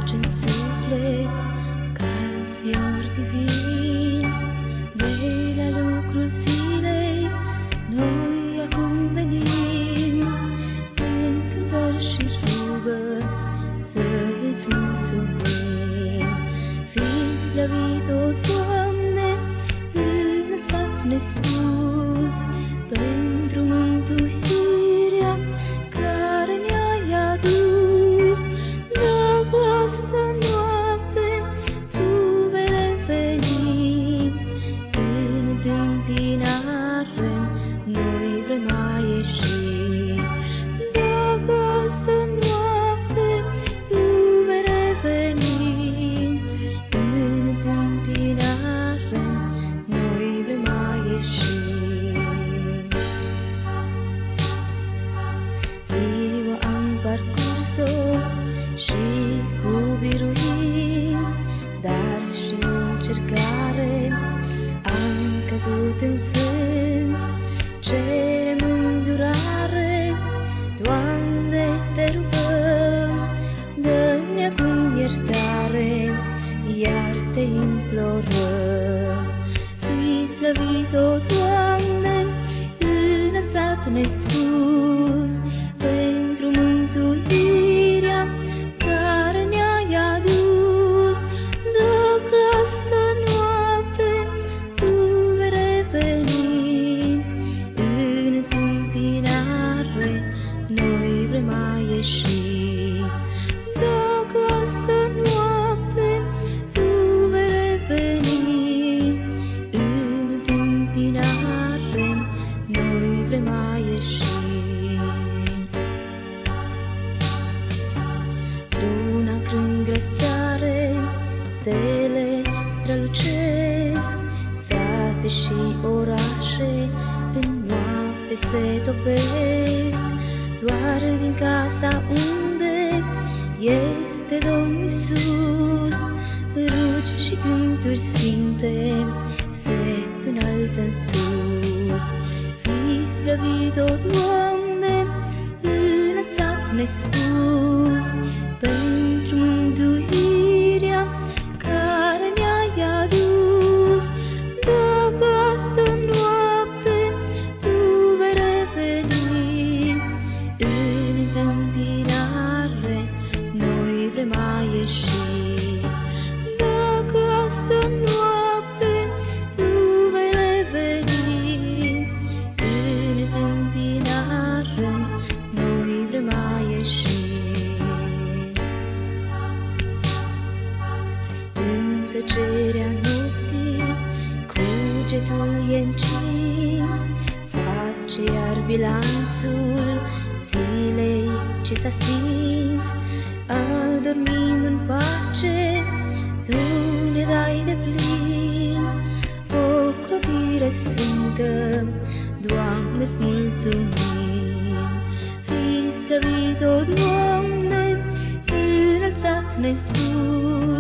pace în suflet, ca un fior divin. De la lucrul zilei, noi acum venim, în cântări și rugă, să îți mulțumim. Fii slăvit, o Doamne, înălțat nespus, pentru mântuirea care ne-ai adus. Dacă astă noapte Tu vei reveni, în întâmpinare noi vrem a ieși. Dacă astă noapte Tu vei reveni, în întâmpinare noi vrem a ieși. Ziua am parcurs-o și cu biruit, dar și în încercare am căzut în vânt. Cerem îndurare, Doamne, te rugăm, dă-mi acum iertare, iar te implorăm. Fii slăvit, o Doamne, înălțat nespus, pentru mântuirea care ne-ai adus. Dacă astă noapte Tu vei reveni, în întâmpinare noi vrem a ieși. Dacă astă noapte Tu vei reveni, în întâmpinare noi vrem a ieși. Luna crând grăsare, stele strălucesc, sate și orașe în noapte se topesc. Doar din casa unde este Domn Iisus, rugi și cânturi sfinte se înalță în sus. Fii slăvit, o Doamne, înălțat nespus, pentru mântuirea care ne-ai adus. Dacă astă noapte Tu vei reveni, în întâmpinare noi vrem a ieși. Dacă astă noapte Tu vei reveni, în întâmpinare noi vrem a ieși. În tăcerea nopții cugetul e încins, face iar bilanțul zilei ce s-a stins. Adormim în pace, Tu ne dai de plin, o clădire sfântă, Doamne-ți mulțumim. Fii slăvit, o Doamne, înălțat nespus,